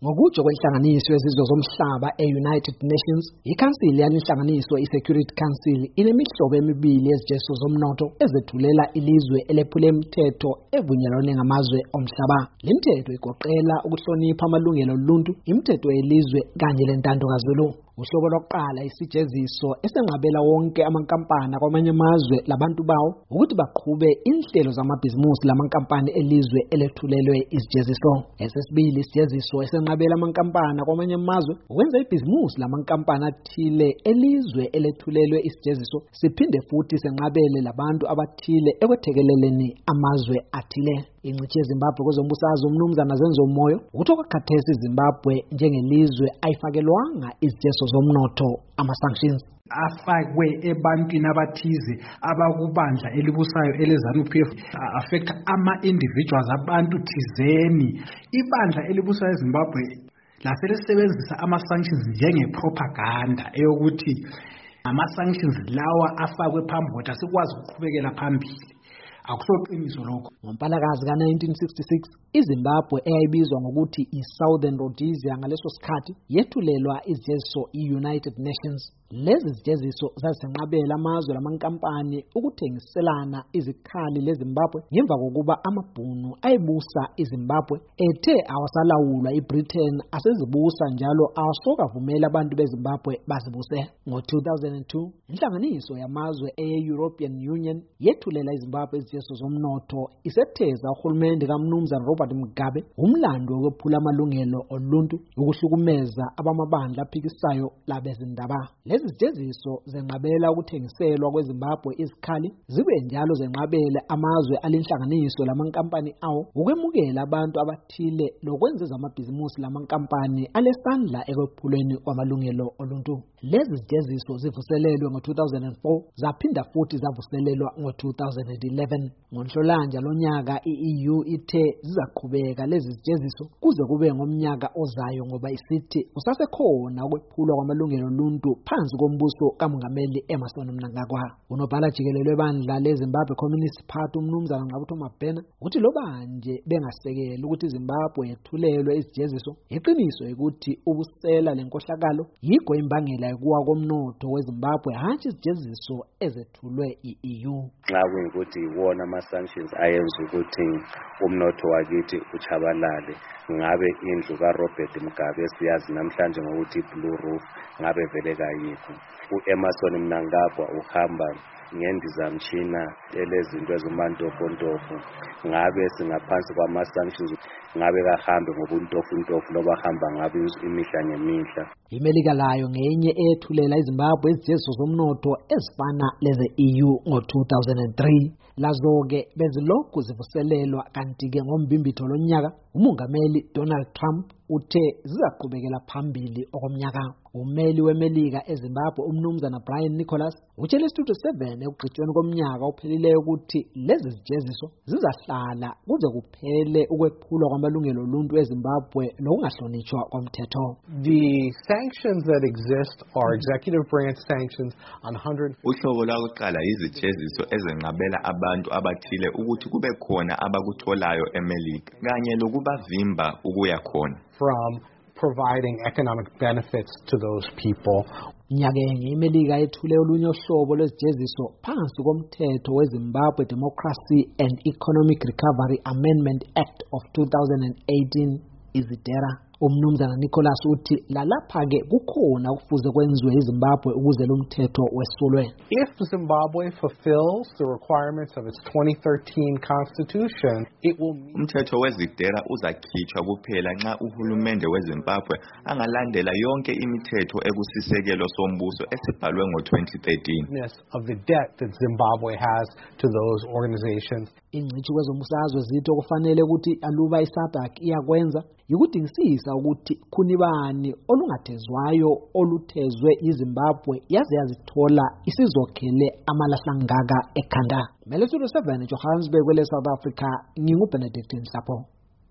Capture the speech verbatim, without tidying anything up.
Ngokutsho kwenhlanganiso yezizwe zomhlaba e-United Nations, ikhansili yalenhlanganiso i-Security Council inemihlobo emibili yezijeziso zomnotho ezethulela ilizwe elephule imithetho evunyelwane ngamazwe omhlaba. Le mithetho igoqela ukuhlonipha amalungelo oluntu, imithetho yelizwe kanye lentando-kazulu. Uhlobo lokuqala isijeziso esenqabela wonke amankampani kwamanye amazwe labantu bawo ukuthi baqhube inhlelo zamabhizimusi lamankampani elizwe elethulelwe izijeziso. Esesibili isijeziso esenqabela amankampani kwamanye amazwe ukwenza ibhizimusi lamankampani athile elizwe elethulelwe izijeziso, siphinde futhi senqabele labantu abathile ekwethekeleleni amazwe athile. Ingcithi yeZimbabwe kwezombusazwe uMnumzana Zenzo Moyo uthi okwakhathesi iZimbabwe njengelizwe ayifakelwanga izijeziso zomnotho ama-sanctions afakwe ebantwini abathize abakubandla elibusayo eleZANU-P F affect ama-individuals abantu thizeni. Ibandla elibusayo eZimbabwe laselisebenzisa ama-sanctions njenge-propaganda eyokuthi ama-sanctions lawa afakwe phambi kodwa asikwazi ukuqhubekela phambili. Akusoqiniso lokho. Ngompalakazi ka nineteen sixty-six iZimbabwe eyayibizwa ngokuthi iSouthern Rhodesia ngaleso sikhathi yethulelwa izijeziso i-United Nations. Lezi zijeziso zazisenqabela amazwe lamankampani ukuthengiselana izikhali leZimbabwe ngemva kokuba amabhunu ayibusa iZimbabwe ethe awasalawulwa iBritain asezibusa njalo awasoka vumela abantu beZimbabwe bazibuse. Ngo two thousand two inhlanganiso yamazwe eye-European Union yethulela iZimbabwe izijeziso zomnotho isetheza uhulumende kaMnumzana Robert Mugabe umlando wokwephula amalungelo oluntu, ukuhlukumeza abamabandla aphikisayo labezindaba. Lezi zijeziso zenqabela ukuthengiselwa kweZimbabwe izikhali, zibe njalo zenqabele amazwe alenhlanganiso lamankampani awo ukwemukela abantu abathile lokwenza amabhizimusi lamankampani alesandla ekwephulweni kwamalungelo oluntu. Lezi zijeziso zivuselelwe ngo two thousand four zaphinda futhi zavuselelwa ngo two thousand eleven. Ngonhlolanja lonyaka i-E U ithe zizaqhubeka lezi zijeziso kuze kube ngomnyaka ozayo ngoba isithi kusasekhona ukwephulwa kwamalungelo oluntu phansi kombuso kaMongameli Emmerson Mnangagwa. Unobhala jikelele webandla leZimbabwe Communist Party uMnumzana Ngqabutho Mabhena uthi loba nje bengasekela ukuthi iZimbabwe yethulelwe izijeziso, iqiniso ukuthi ubusela lenkohlakalo yikho imbangela yokuwa komnotho weZimbabwe hantshi izijeziso ezethulwe i-E U. Nxa kuyikuthi wona ama-sanctions ayenza ukuthi umnotho wakithi uchabalale, ngabe indlu kaRobert Mugabe siyazi namhlanje ngokuthi Blue Roof ngabe vele kayikho. U-Emmerson Mnangagwa uhamba ngendizamtshina elezinto ezimantofontofo, ngabe singaphansi kwama-sanctions ngabe kahambe ngobuntofontofu loba hamba ngabe imihla ngemihla. iMelika layo ngenye ethulela iZimbabwe izijeziso zomnotho ezifana leze E U ngo two thousand three. Lazo-ke bezilokhu zivuselelwa, kanti-ke ngombimbitho lonyaka uMongameli Donald Trump uthe zizaqhubekela phambili okomnyaka. Umeli weMelika eZimbabwe uMnumzana Brian Nicholas utshele iStudio seven ekugqitshweni komnyaka ophelileyo ukuthi lezi zijeziso zizahlala kuze kuphele ukwephulwa kwamalungelo oluntu eZimbabwe nokungahlonitshwa komthetho. The sanctions that exist are executive branch sanctions on one hundred. Uhlobo lwakuqala izijeziso ezenqabela abantu abathile ukuthi kube khona abakutholayo eMelika kanye lokubavimba ukuya khona. From providing economic benefits to those people. Nyakenye iMelika yethule olunye uhlobo lwezijeziso phansi komthetho weZimbabwe Democracy and Economic Recovery Amendment Act of two thousand eighteen, izidera. uMnumzana Nicholas uthi lalapha-ke kukhona okufuze kwenziwe iZimbabwe ukuze lo mthetho wesulwe. If Zimbabwe fulfills the requirements of its twenty thirteen constitution, it will mean umthetho wezidera uzakhitshwa kuphela nxa uhulumende weZimbabwe angalandela yonke imithetho ekusisekelo sombuso esibhalwe ngo twenty thirteen of the debt that Zimbabwe has to those organizations. Ingcithi kwezombusazwe zithi okufanele ukuthi aluba iSADC iyakwenza yikudingisisa ukuthi khunibani olungathezwayo oluthezwe iZimbabwe yaze yazithola isizokhele amalahlangaka ekhanda. Mele Studio seven Johannesburg kwele South Africa, nginguBenedict Nhlapho.